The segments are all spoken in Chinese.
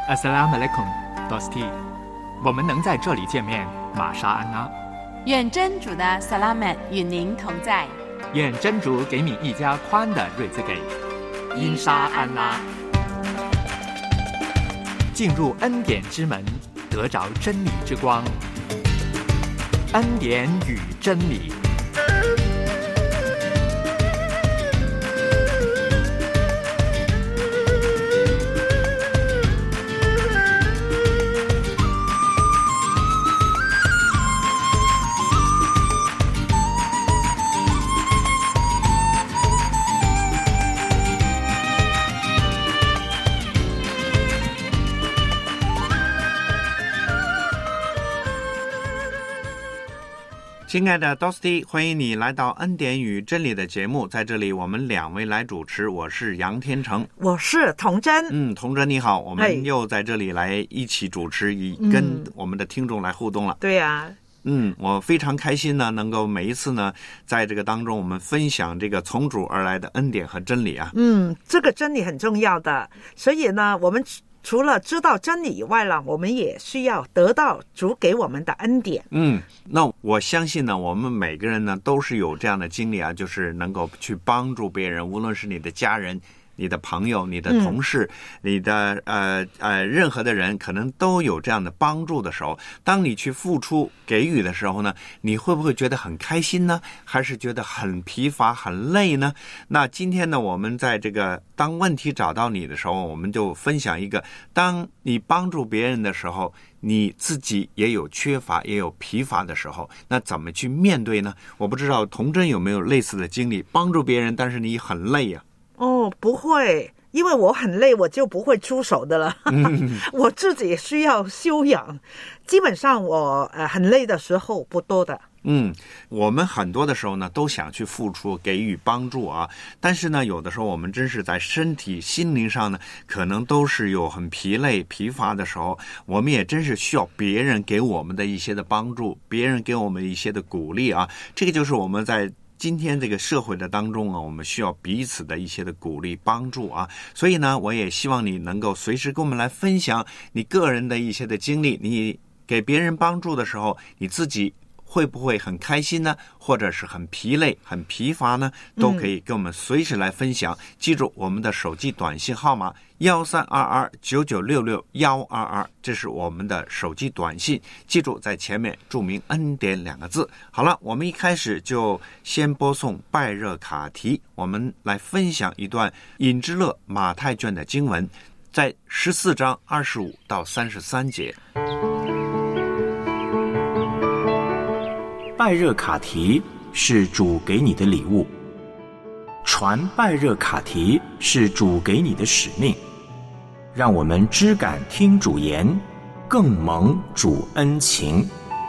Assalamualaikum, Dosti。我们能在这里见面，玛莎安拉。 愿真主的 Salamat 与您同在。 愿真主给你一家宽的瑞兹给。因沙安拉。进入恩典之门，得着真理之光。恩典与真理。 亲爱的 Dosti， 欢迎你来到恩典与真理的节目，在这里我们两位来主持，我是杨天成， 我是童真。 童真你好，我们又在这里来一起主持，跟我们的听众来互动了。 对呀。 我非常开心呢，能够每一次呢，在这个当中我们分享这个从主而来的恩典和真理啊。 这个真理很重要的，所以呢，我们除了知道真理以外呢，我们也需要得到主给我们的恩典。 那我相信呢，我们每个人呢都是有这样的经历啊，就是能够去帮助别人，无论是你的家人、你的朋友、你的同事、你的任何的人，可能都有这样的帮助的时候，当你去付出给予的时候呢，你会不会觉得很开心呢？还是觉得很疲乏很累呢？那今天呢，我们在这个当问题找到你的时候，我们就分享一个，当你帮助别人的时候，你自己也有缺乏也有疲乏的时候，那怎么去面对呢？我不知道童真有没有类似的经历，帮助别人但是你很累啊。 不会，因为我很累，我就不会出手的了。我自己需要修养，基本上我很累的时候不多的。 我们很多的时候呢，都想去付出给予帮助啊，但是呢，有的时候我们真是在身体心灵上呢，可能都是有很疲累疲乏的时候，我们也真是需要别人给我们的一些的帮助，别人给我们一些的鼓励啊，这个就是我们在今天这个社会的当中啊，我们需要彼此的一些的鼓励帮助啊，所以呢，我也希望你能够随时跟我们来分享你个人的一些的经历，你给别人帮助的时候，你自己会不会很开心呢？或者是很疲累很疲乏呢？都可以跟我们随时来分享。记住我们的手机短信号码132299661122，这是我们的手机短信，记住在前面注明恩典2个字。好了，我们一开始就先播送拜热卡提，我们来分享一段引之乐马太卷的经文，在14章25到33节。 拜热卡提是主给你的礼物，传拜热卡提是主给你的使命，让我们知感听主言，更蒙主恩情。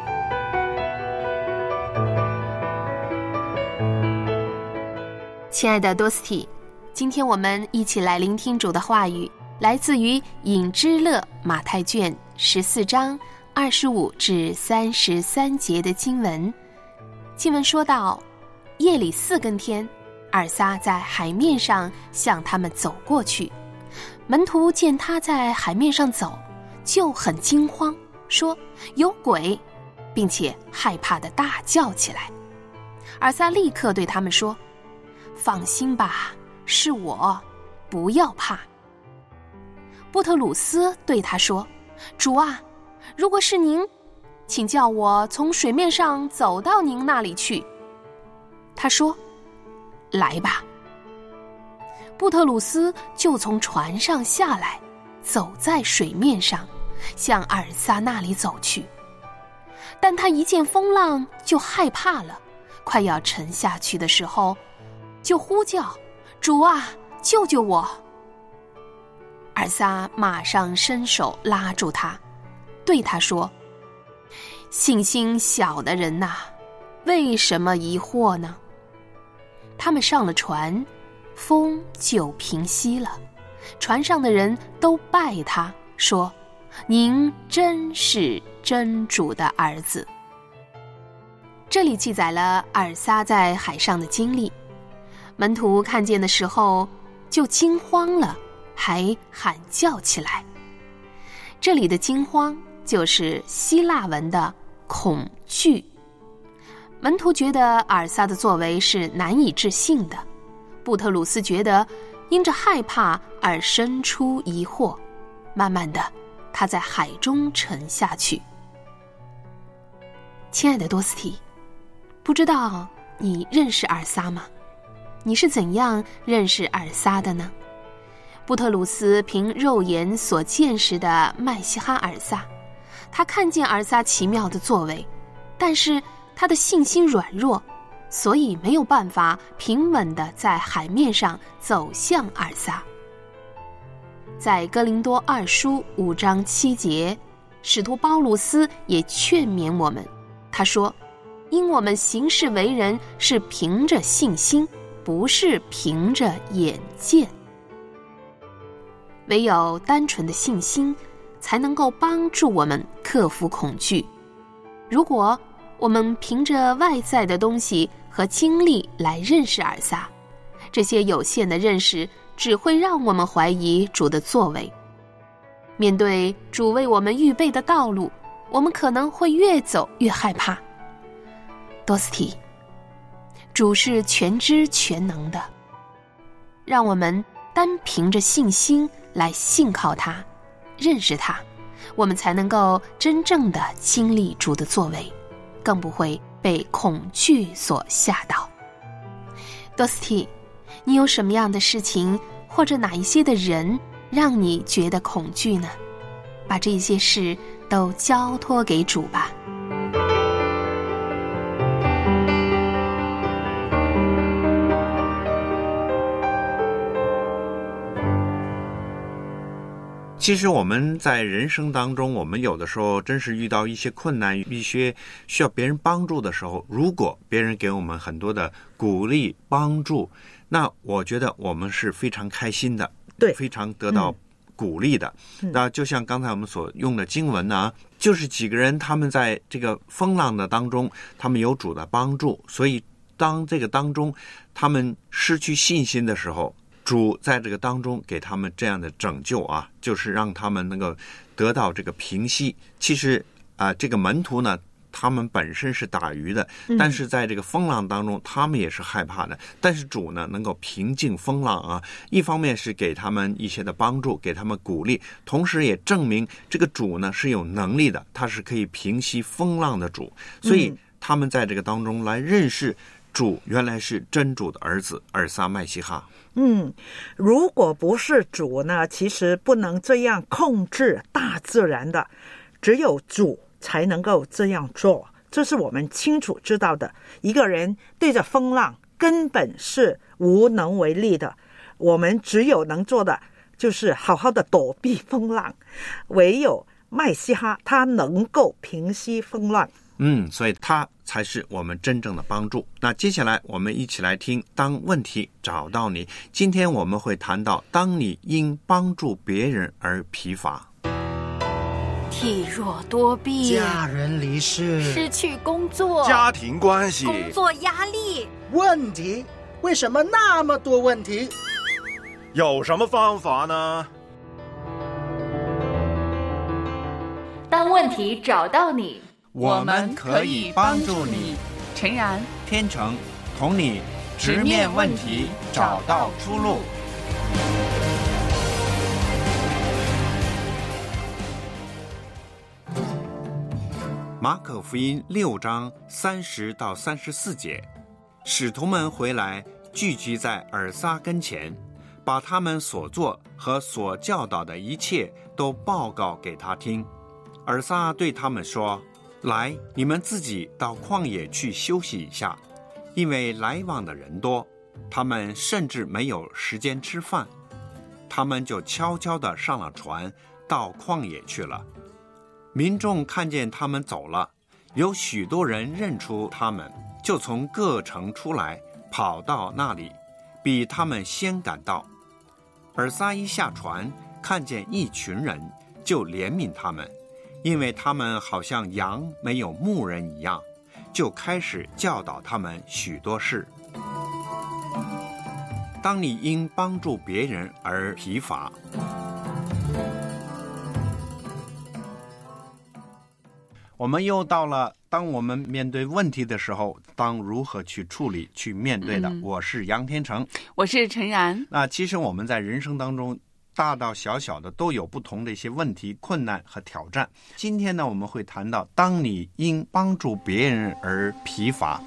亲爱的多斯蒂，今天我们一起来聆听主的话语，来自于引之乐马太卷14章25至33节的经文。经文说到，夜里4更天，尔撒在海面上向他们走过去，门徒见他在海面上走，就很惊慌，说有鬼，并且害怕地大叫起来。尔撒立刻对他们说，放心吧，是我，不要怕。布特鲁斯对他说，主啊，如果是您，请叫我从水面上走到您那里去。他说，来吧。布特鲁斯就从船上下来，走在水面上，向尔撒那里走去。但他一见风浪就害怕了，快要沉下去的时候，就呼叫，主啊，救救我。尔撒马上伸手拉住他，对他说，信心小的人呐，为什么疑惑呢？他们上了船，风就平息了，船上的人都拜他，说，您真是真主的儿子。这里记载了尔撒在海上的经历，门徒看见的时候就惊慌了，还喊叫起来。 这里的惊慌就是希腊文的恐惧。门徒觉得尔撒的作为是难以置信的，布特鲁斯觉得因着害怕而生出疑惑，慢慢的他在海中沉下去。亲爱的多斯蒂，不知道你认识尔撒吗？你是怎样认识尔撒的呢？布特鲁斯凭肉眼所见识的麦西哈尔撒，他看见尔撒奇妙的作为，但是他的信心软弱，所以没有办法平稳地在海面上走向尔撒。在哥林多二书5章7节，使徒保鲁斯也劝勉我们，他说：因我们行事为人是凭着信心，不是凭着眼见。唯有单纯的信心才能够帮助我们克服恐惧。如果我们凭着外在的东西和经历来认识尔撒，这些有限的认识只会让我们怀疑主的作为。面对主为我们预备的道路，我们可能会越走越害怕。多斯蒂，主是全知全能的，让我们单凭着信心来信靠他，认识他，我们才能够真正的经历主的作为，更不会被恐惧所吓倒。多斯蒂，你有什么样的事情或者哪一些的人让你觉得恐惧呢？把这些事都交托给主吧。 其实我们在人生当中，我们有的时候真是遇到一些困难，一些需要别人帮助的时候，如果别人给我们很多的鼓励帮助，那我觉得我们是非常开心的， 对， 非常得到鼓励的。那就像刚才我们所用的经文呢，就是几个人他们在这个风浪的当中，他们有主的帮助，所以当这个当中他们失去信心的时候，主在这个当中给他们这样的拯救啊，就是让他们能够得到这个平息。其实这个门徒呢，他们本身是打鱼的，但是在这个风浪当中，他们也是害怕的。但是主呢，能够平静风浪啊，一方面是给他们一些的帮助，给他们鼓励，同时也证明这个主呢是有能力的，他是可以平息风浪的主。所以他们在这个当中来认识主原来是真主的儿子尔撒麦西哈。 如果不是主呢，其实不能这样控制大自然的，只有主才能够这样做，这是我们清楚知道的。一个人对着风浪根本是无能为力的，我们只有能做的就是好好的躲避风浪，唯有麦西哈他能够平息风浪。 所以他才是我们真正的帮助。那接下来我们一起来听当问题找到你。今天我们会谈到当你因帮助别人而疲乏， 体弱多病， 家人离世， 失去工作， 家庭关系， 工作压力， 问题为什么那么多问题？ 有什么方法呢？ 当问题找到你， 我们可以帮助你。 诚然， 天成同你直面问题，找到出路。马可福音6章30到34节，使徒们回来，聚集在尔撒跟前，把他们所做和所教导的一切都报告给他听。尔撒对他们说：来，你们自己到旷野去休息一下，因为来往的人多，他们甚至没有时间吃饭。他们就悄悄地上了船，到旷野去了。民众看见他们走了，有许多人认出他们，就从各城出来，跑到那里，比他们先赶到。尔撒一下船，看见一群人，就怜悯他们，因为他们好像羊没有牧人一样，就开始教导他们许多事。当你因帮助别人而疲乏， 我们又到了当我们面对问题的时候，当如何去处理、去面对的。我是杨天成， 我是陈然。 那其实我们在人生当中，大到小小的都有不同的一些问题、困难和挑战。今天呢，我们会谈到，当你因帮助别人而疲乏。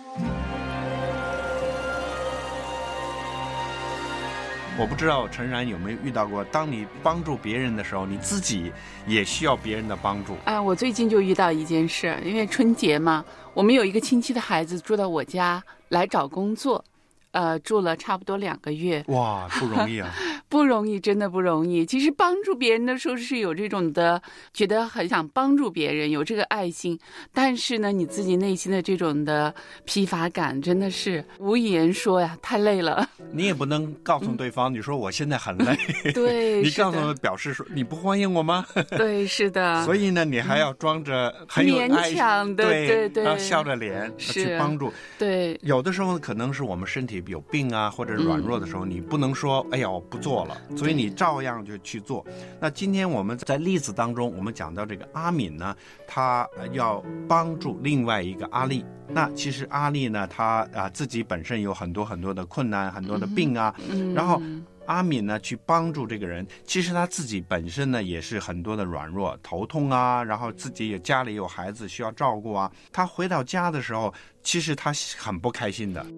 我不知道陈然有没有遇到过，当你帮助别人的时候，你自己也需要别人的帮助啊。我最近就遇到一件事，因为春节嘛，我们有一个亲戚的孩子住到我家来找工作，住了差不多2个月。 哇，不容易啊！ 不容易，真的不容易。其实帮助别人的时候是有这种的，觉得很想帮助别人，有这个爱心。但是呢，你自己内心的这种的疲乏感，真的是无言说呀，太累了。 你也不能告诉对方，你说我现在很累。 对， 你告诉我，表示说你不欢迎我吗？ 对，是的。 所以呢，你还要装着很有爱勉强的，对， 然后笑着脸去帮助。 对， 有的时候可能是我们身体有病啊，或者软弱的时候，你不能说哎呀我不做了，所以你照样就去做。那今天我们在例子当中，我们讲到这个阿敏呢，他要帮助另外一个阿丽。那其实阿丽呢，他自己本身有很多很多的困难，很多的病啊，然后阿敏呢去帮助这个人，其实他自己本身呢也是很多的软弱，头痛啊，然后自己也家里有孩子需要照顾啊。他回到家的时候，其实他很不开心的。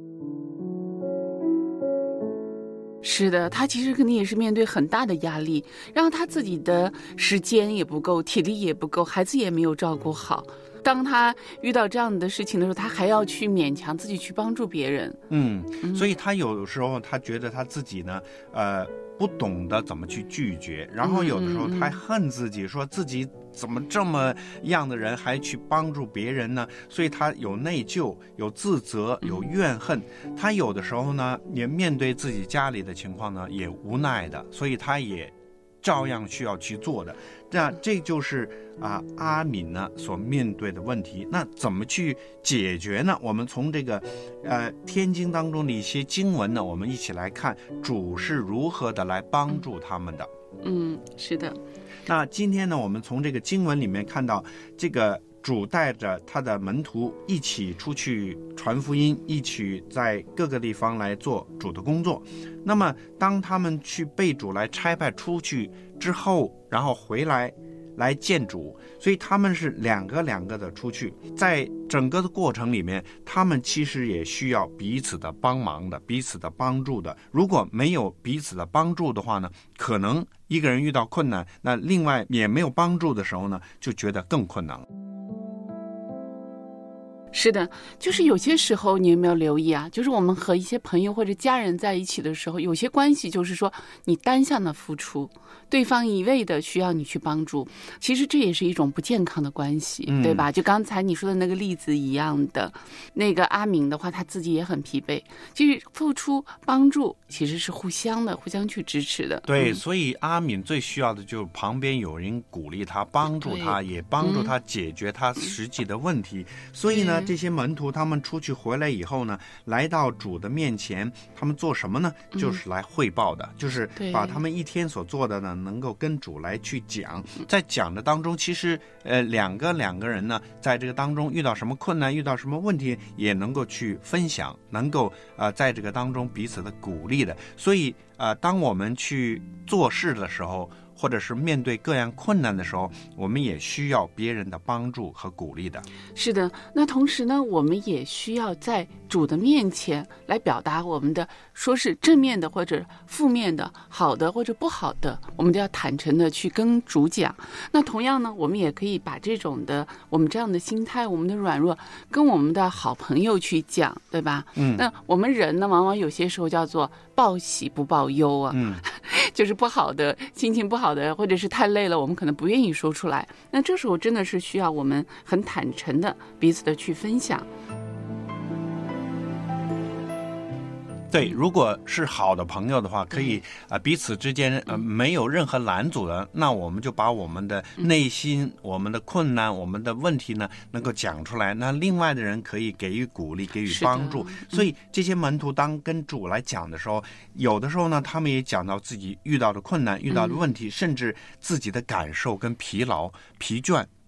是的，他其实肯定也是面对很大的压力，然后他自己的时间也不够，体力也不够，孩子也没有照顾好。当他遇到这样的事情的时候，他还要去勉强自己去帮助别人。 所以他有时候他觉得他自己呢，不懂得怎么去拒绝，然后有的时候他恨自己，说自己怎么这么样的人还去帮助别人呢？所以他有内疚，有自责，有怨恨。他有的时候呢，也面对自己家里的情况呢，也无奈的，所以他也照样需要去做的。那这就是阿敏呢所面对的问题。那怎么去解决呢？我们从这个天经当中的一些经文呢，我们一起来看主是如何的来帮助他们的。 是的。 那今天呢，我们从这个经文里面看到，这个主带着他的门徒一起出去传福音，一起在各个地方来做主的工作。那么当他们去被主来差派出去之后，然后回来见主，所以他们是两个的出去。在整个的过程里面，他们其实也需要彼此的帮忙的，彼此的帮助的。如果没有彼此的帮助的话呢，可能一个人遇到困难，那另外也没有帮助的时候呢，就觉得更困难了。 是的，就是有些时候你有没有留意啊，就是我们和一些朋友或者家人在一起的时候，有些关系就是说你单向的付出，对方一味的需要你去帮助，其实这也是一种不健康的关系，对吧？就刚才你说的那个例子一样的，那个阿明的话，他自己也很疲惫。其实付出帮助其实是互相的，互相去支持的。 对，所以阿敏最需要的就是旁边有人鼓励他，帮助他，也帮助他解决他实际的问题。所以呢，这些门徒他们出去回来以后呢，来到主的面前，他们做什么呢？就是来汇报的，就是把他们一天所做的呢，能够跟主来去讲。在讲的当中，其实两个人呢，在这个当中遇到什么困难，遇到什么问题，也能够去分享，能够在这个当中彼此的鼓励的。所以当我们去做事的时候，或者是面对各样困难的时候，我们也需要别人的帮助和鼓励的。 是的，那同时呢，我们也需要在主的面前来表达我们的，说是正面的或者负面的，好的或者不好的，我们都要坦诚的去跟主讲。那同样呢，我们也可以把这种的我们这样的心态，我们的软弱，跟我们的好朋友去讲，对吧？那我们人呢，往往有些时候叫做报喜不报忧啊，就是不好的心情不好的，或者是太累了，我们可能不愿意说出来。那这时候真的是需要我们很坦诚的彼此的去分享。 对，如果是好的朋友的话，可以彼此之间没有任何拦阻的，那我们就把我们的内心、我们的困难、我们的问题呢，能够讲出来。那另外的人可以给予鼓励，给予帮助。所以这些门徒当跟主来讲的时候，有的时候呢，他们也讲到自己遇到的困难、遇到的问题，甚至自己的感受跟疲劳、疲倦。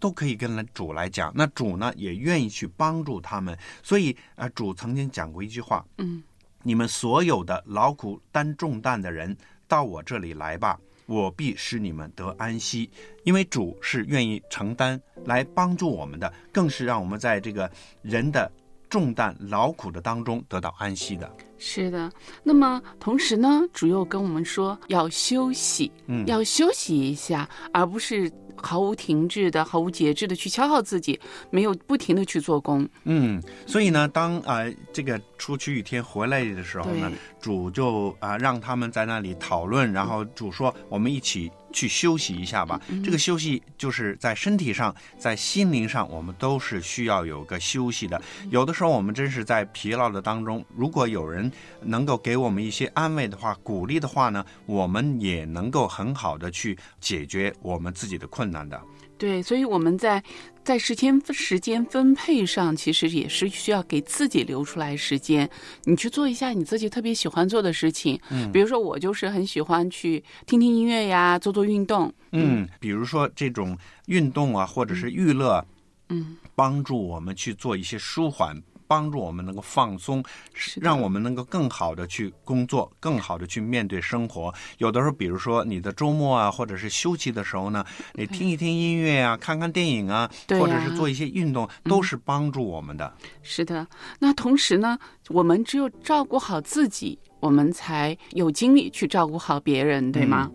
都可以跟主来讲，那主呢也愿意去帮助他们。所以主曾经讲过一句话，你们所有的劳苦担重担的人，到我这里来吧，我必使你们得安息。因为主是愿意承担来帮助我们的，更是让我们在这个人的重担劳苦的当中得到安息的。 是的，那么同时呢，主又跟我们说要休息，要休息一下，而不是毫无停滞的、毫无节制的去消耗自己，没有不停的去做工。 所以呢，当这个出去一天回来的时候呢，主就让他们在那里讨论，然后主说我们一起去休息一下吧。这个休息就是在身体上，在心灵上，我们都是需要有个休息的。有的时候我们真是在疲劳的当中，如果有人能够给我们一些安慰的话、鼓励的话呢，我们也能够很好的去解决我们自己的困难的。 对，所以我们在时间分配上，其实也是需要给自己留出来时间，你去做一下你自己特别喜欢做的事情。比如说我就是很喜欢去听听音乐呀，做运动。 比如说这种运动啊，或者是娱乐，帮助我们去做一些舒缓，帮助我们能够放松，让我们能够更好的去工作，更好的去面对生活。有的时候比如说你的周末啊，或者是休息的时候呢，你听一听音乐啊，看看电影啊，或者是做一些运动，都是帮助我们的。 是的，那同时呢，我们只有照顾好自己，我们才有精力去照顾好别人，对吗？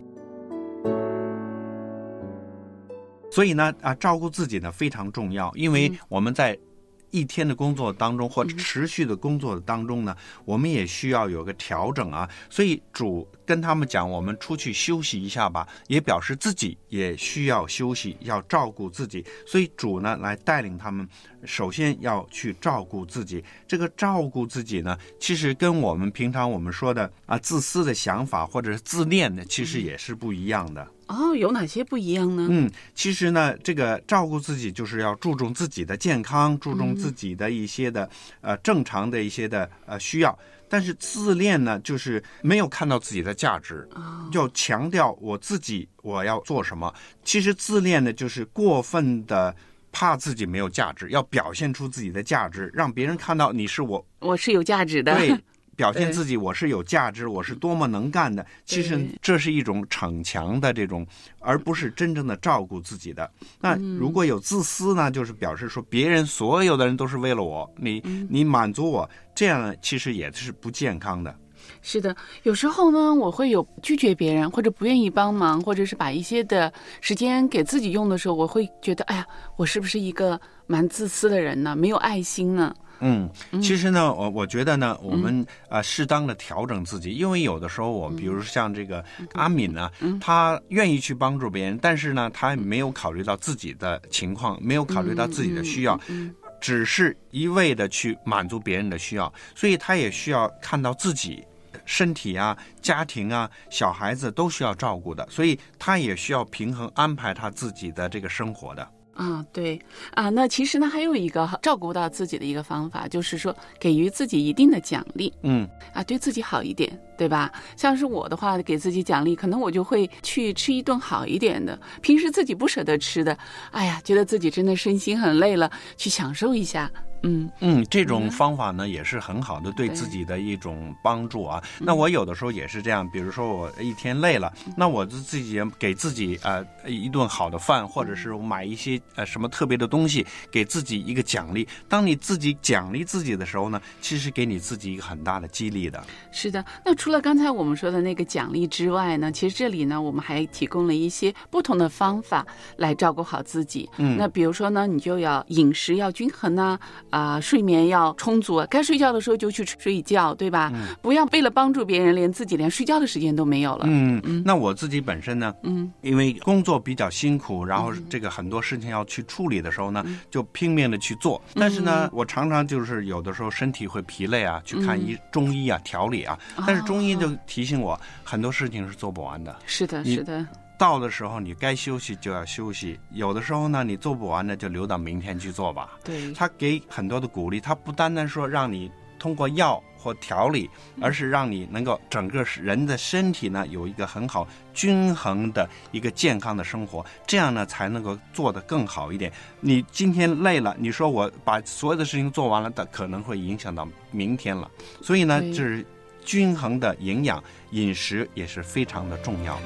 所以呢，照顾自己呢非常重要，因为我们在一天的工作当中，或者持续的工作当中呢，我们也需要有个调整啊。所以主跟他们讲，我们出去休息一下吧，也表示自己也需要休息，要照顾自己。所以主呢来带领他们，首先要去照顾自己。这个照顾自己呢，其实跟我们平常我们说的自私的想法或者是自恋的，其实也是不一样的。 有哪些不一样呢？ 其实呢，这个照顾自己就是要注重自己的健康，注重自己的一些的正常的一些的需要。但是自恋呢，就是没有看到自己的价值，要强调我自己我要做什么。其实自恋呢，就是过分的怕自己没有价值，要表现出自己的价值，让别人看到你是我是有价值的。 对。表现自己我是有价值，我是多么能干的，其实这是一种逞强的这种，而不是真正的照顾自己的。那如果有自私呢，就是表示说别人所有的人都是为了我，你满足我，这样呢其实也是不健康的。 是的，有时候呢，我会有拒绝别人，或者不愿意帮忙，或者是把一些的时间给自己用的时候，我会觉得，哎呀，我是不是一个蛮自私的人呢？没有爱心呢？ 其实呢，我觉得呢，我们适当的调整自己，因为有的时候我们比如像这个阿敏呢，他愿意去帮助别人，但是呢，他没有考虑到自己的情况，没有考虑到自己的需要，只是一味的去满足别人的需要，所以他也需要看到自己身体啊、家庭啊、小孩子都需要照顾的，所以他也需要平衡安排他自己的这个生活的。 对那其实呢，还有一个照顾到自己的一个方法，就是说给予自己一定的奖励，对自己好一点，对吧？像是我的话，给自己奖励，可能我就会去吃一顿好一点的，平时自己不舍得吃的，哎呀，觉得自己真的身心很累了，去享受一下。 这种方法呢也是很好的，对自己的一种帮助啊。那我有的时候也是这样，比如说我一天累了，那我自己给自己一顿好的饭，或者是我买一些什么特别的东西，给自己一个奖励。当你自己奖励自己的时候呢，其实给你自己一个很大的激励的。 是的，那除了刚才我们说的那个奖励之外呢，其实这里呢我们还提供了一些不同的方法来照顾好自己。那比如说呢，你就要饮食要均衡睡眠要充足，该睡觉的时候就去睡觉，对吧？不要为了帮助别人，连睡觉的时间都没有了。 那我自己本身呢，因为工作比较辛苦，然后这个很多事情要去处理的时候呢，就拼命的去做。但是呢，我常常就是有的时候身体会疲累啊，去看中医啊调理啊，但是中医就提醒我，很多事情是做不完的。 是的，是的。 到的时候你该休息就要休息，有的时候呢你做不完的就留到明天去做吧。 对， 他给很多的鼓励，他不单单说让你通过药或调理，而是让你能够整个人的身体呢有一个很好均衡的一个健康的生活，这样呢才能够做得更好一点。你今天累了，你说我把所有的事情做完了，但可能会影响到明天了。所以呢，就是均衡的营养饮食也是非常的重要的。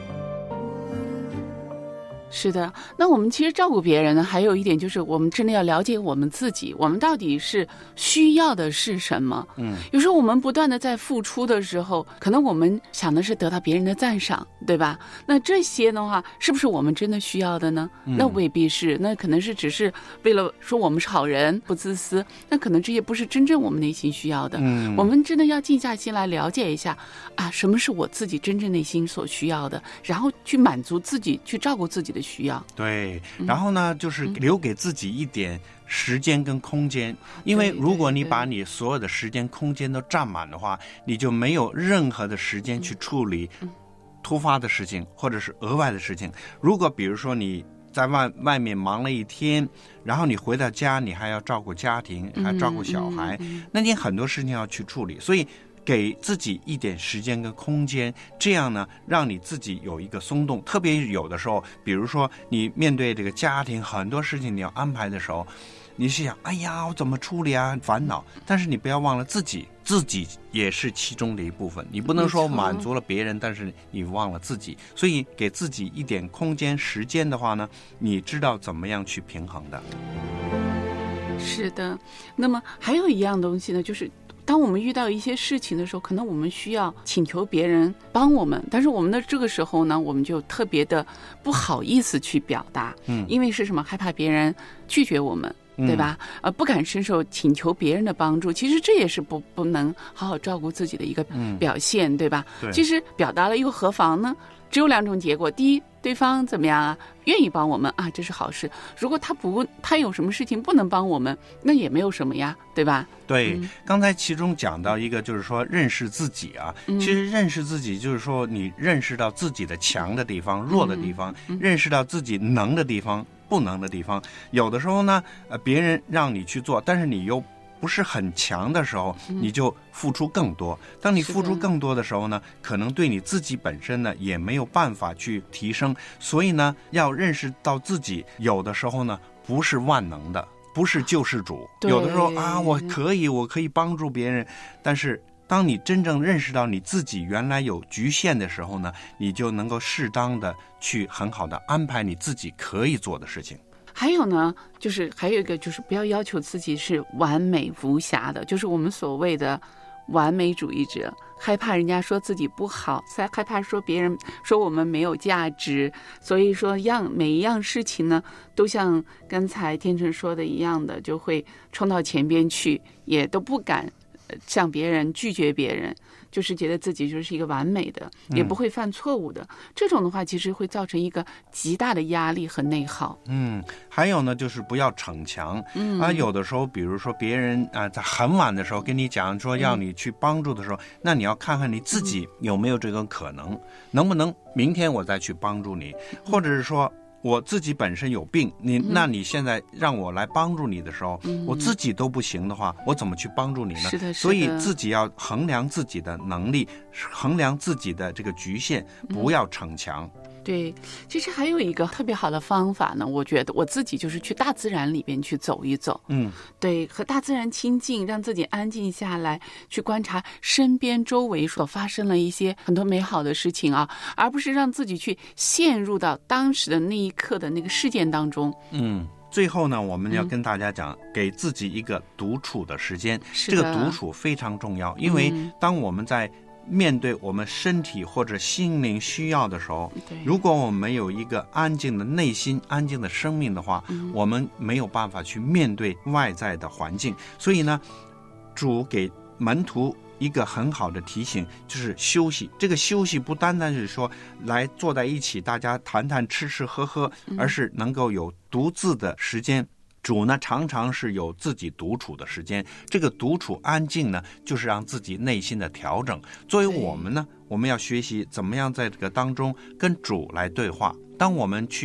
是的，那我们其实照顾别人呢，还有一点就是我们真的要了解我们自己，我们到底是需要的是什么。有时候我们不断的在付出的时候，可能我们想的是得到别人的赞赏，对吧？那这些的话，是不是我们真的需要的呢？那未必是，那可能是只是为了说我们是好人，不自私，那可能这些不是真正我们内心需要的。我们真的要静下心来了解一下啊，什么是我自己真正内心所需要的，然后去满足自己，去照顾自己的需要。 对，然后呢，就是留给自己一点时间跟空间，因为如果你把你所有的时间空间都占满的话，你就没有任何的时间去处理突发的事情或者是额外的事情。如果比如说你在外面忙了一天，然后你回到家，你还要照顾家庭，还照顾小孩，那你很多事情要去处理，所以给自己一点时间跟空间，这样呢让你自己有一个松动。特别有的时候，比如说你面对这个家庭很多事情你要安排的时候，你是想哎呀我怎么处理啊，烦恼，但是你不要忘了自己也是其中的一部分，你不能说满足了别人但是你忘了自己。所以给自己一点空间时间的话呢，你知道怎么样去平衡的。 是的，那么还有一样东西呢，就是当我们遇到一些事情的时候，可能我们需要请求别人帮我们，但是我们的这个时候呢，我们就特别的不好意思去表达，因为是什么？害怕别人拒绝我们，对吧？不敢伸手请求别人的帮助，其实这也是不能好好照顾自己的一个表现，对吧？ 对。 其实表达了又何妨呢？只有两种结果，第一，对方怎么样啊？愿意帮我们啊，这是好事。如果他有什么事情不能帮我们，那也没有什么呀，对吧？ 对，刚才其中讲到一个就是说认识自己啊，其实认识自己就是说你认识到自己的强的地方、弱的地方，认识到自己能的地方、不能的地方。有的时候呢，别人让你去做，但是你又不是很强的时候，你就付出更多。当你付出更多的时候呢，可能对你自己本身呢也没有办法去提升。所以呢，要认识到自己有的时候呢不是万能的，不是救世主。有的时候啊，我可以帮助别人，但是当你真正认识到你自己原来有局限的时候呢，你就能够适当的去很好的安排你自己可以做的事情。 还有呢，就是还有一个就是不要要求自己是完美无瑕的，就是我们所谓的完美主义者，害怕人家说自己不好，害怕说别人说我们没有价值，所以说每一样事情呢，都像刚才天成说的一样的，就会冲到前边去，也都不敢向别人拒绝别人，就是觉得自己就是一个完美的，也不会犯错误的。这种的话，其实会造成一个极大的压力和内耗。 还有呢，就是不要逞强。有的时候，比如说别人在很晚的时候跟你讲说要你去帮助的时候，那你要看看你自己有没有这个可能，能不能明天我再去帮助你，或者是说我自己本身有病，那你现在让我来帮助你的时候，我自己都不行的话，我怎么去帮助你呢？ 是的。 所以自己要衡量自己的能力，衡量自己的这个局限，不要逞强。 对，其实还有一个特别好的方法呢，我觉得我自己就是去大自然里边去走一走。对，和大自然亲近，让自己安静下来，去观察身边周围所发生了一些很多美好的事情啊，而不是让自己去陷入到当时的那一刻的那个事件当中。 最后呢，我们要跟大家讲，给自己一个独处的时间。这个独处非常重要，因为当我们在面对我们身体或者心灵需要的时候，如果我们没有一个安静的内心、安静的生命的话，我们没有办法去面对外在的环境。所以呢，主给门徒一个很好的提醒，就是休息。这个休息不单单是说来坐在一起大家谈谈吃吃喝喝，而是能够有独自的时间。主呢常常是有自己独处的时间，这个独处安静呢，就是让自己内心的调整。作为我们呢，我们要学习怎么样在这个当中跟主来对话。当我们去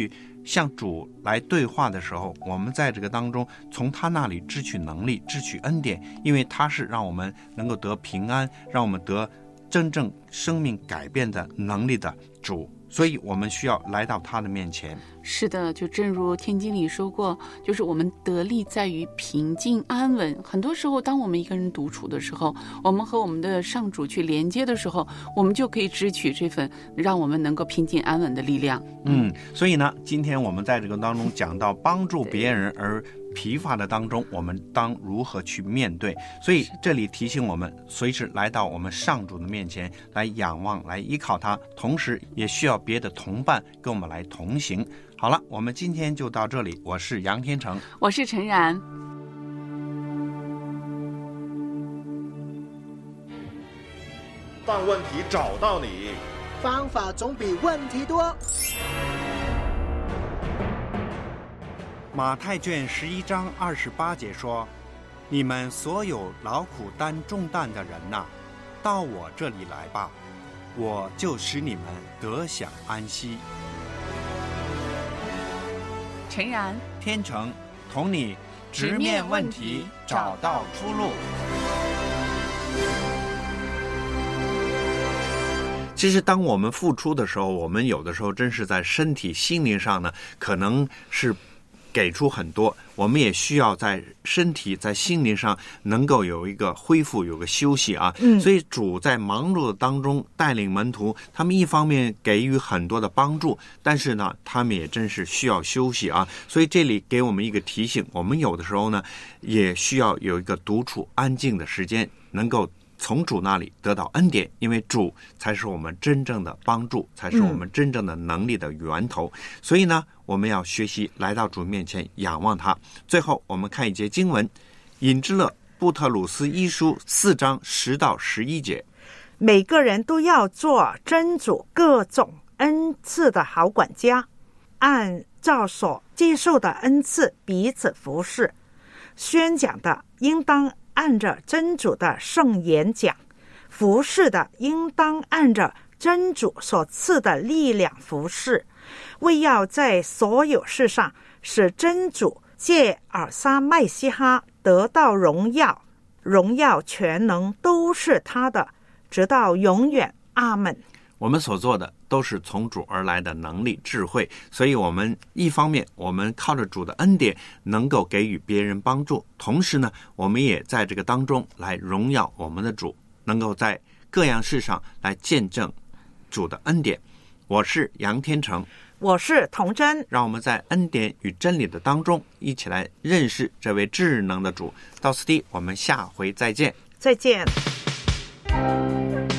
向主来对话的时候，我们在这个当中从他那里支取能力，支取恩典，因为他是让我们能够得平安，让我们得真正生命改变的能力的主，所以我们需要来到他的面前。 是的，就正如天经里说过，就是我们得力在于平静安稳。很多时候当我们一个人独处的时候，我们和我们的上主去连接的时候，我们就可以支取这份让我们能够平静安稳的力量。 所以呢，今天我们在这个当中讲到帮助别人而疲乏的当中，我们当如何去面对。所以这里提醒我们随时来到我们上主的面前来仰望，来依靠他，同时也需要别的同伴跟我们来同行。好了，我们今天就到这里，我是杨天成， 我是陈然。 当问题找到你， 方法总比问题多。 马太卷11章28节说：你们所有劳苦担重担的人哪，到我这里来吧，我就使你们得享安息。 陈然， 天成同你直面问题，找到出路。其实当我们付出的时候，我们有的时候真是在身体心灵上呢，可能是给出很多，我们也需要在身体在心灵上能够有一个恢复，有个休息啊。所以主在忙碌的当中带领门徒，他们一方面给予很多的帮助，但是呢他们也真是需要休息啊。所以这里给我们一个提醒，我们有的时候呢也需要有一个独处安静的时间，能够从主那里得到恩典，因为主才是我们真正的帮助，才是我们真正的能力的源头。所以呢我们要学习来到主面前仰望他。最后我们看一节经文，隐之勒布特鲁斯一书4章10到11节， 每个人都要做真主各种恩赐的好管家，按照所接受的恩赐彼此服侍，宣讲的应当按着真主的圣言讲，服侍的应当按着真主所赐的力量服侍，为要在所有事上使真主借尔撒麦西哈得到荣耀，荣耀全能都是他的，直到永远。阿们。 我们所做的都是从主而来的能力智慧，所以我们一方面我们靠着主的恩典能够给予别人帮助，同时呢我们也在这个当中来荣耀我们的主，能够在各样事上来见证主的恩典。我是杨天成， 我是童真， 让我们在恩典与真理的当中一起来认识这位至能的主。到此地我们下回再见。 再见。